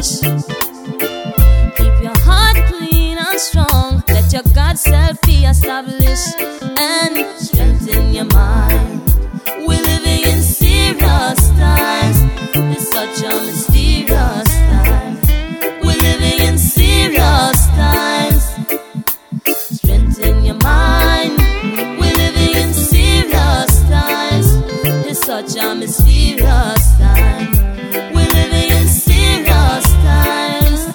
establish. Keep your heart clean and strong. Let your God self be established. And strengthen your mind. We're living in serious times. It's such a mysterious time. We're living in serious times. Strengthen your mind. We're living in serious times. It's such a mysterious time. We're living in serious times.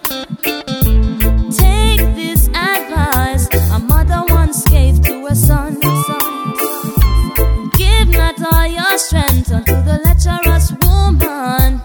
Take this advice a mother once gave to her son. Give not all your strength unto the lecherous woman,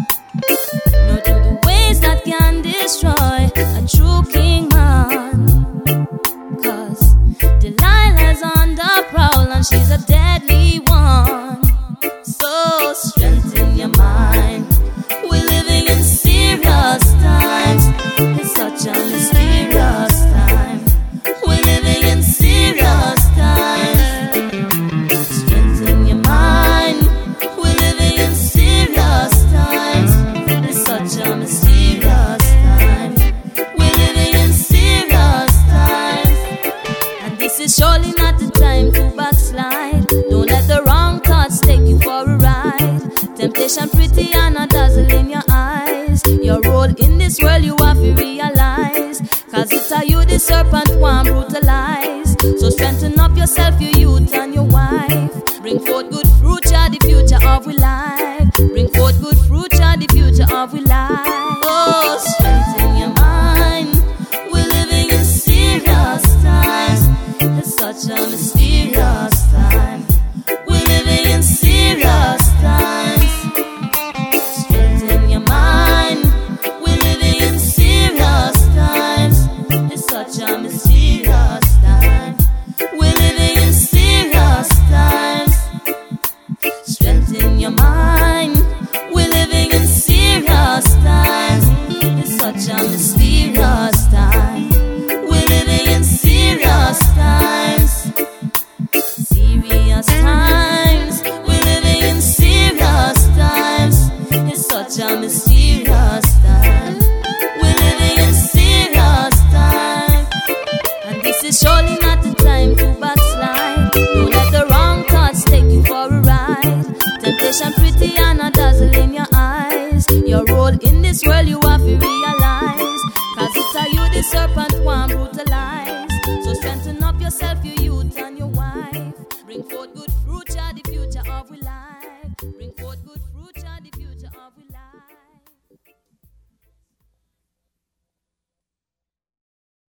nor to the ways that can destroy a true king man. 'Cause Delilah's on the prowl and she's a deadly one. So strengthen your mind. We're living in serious times. It's such a mysterious time. We're living in serious times. Strengthen your mind. We're living in serious times. It's such a mysterious time. We're living in serious times. And this is surely not the time to backslide. Don't let the wrong thoughts take you for a ride. Temptation pretty and a dazzle in your eyes. Your role in this world you have to realize. 'Cause it's a you the serpent one brutalize. So strengthen up yourself, your youth and your wife. Bring forth good fruit, you're the future of we life. Bring forth good fruit, you're the future of we life. Oh, strengthen your mind. We're living in serious times. It's such a mysterious time. We're living in serious times. Strengthen your mind. We're living in serious times. It's such a mysterious time. We're living in serious times. Strengthen your mind. We're living in serious times. It's such a mysterious time. We're living in serious times. Serious times. We're living in serious times. It's such a mysterious time. We're living in serious time. And this is surely not the time to backslide. Don't let the wrong thoughts take you for a ride. Temptation pretty and a dazzle in your eyes. Your role in this world you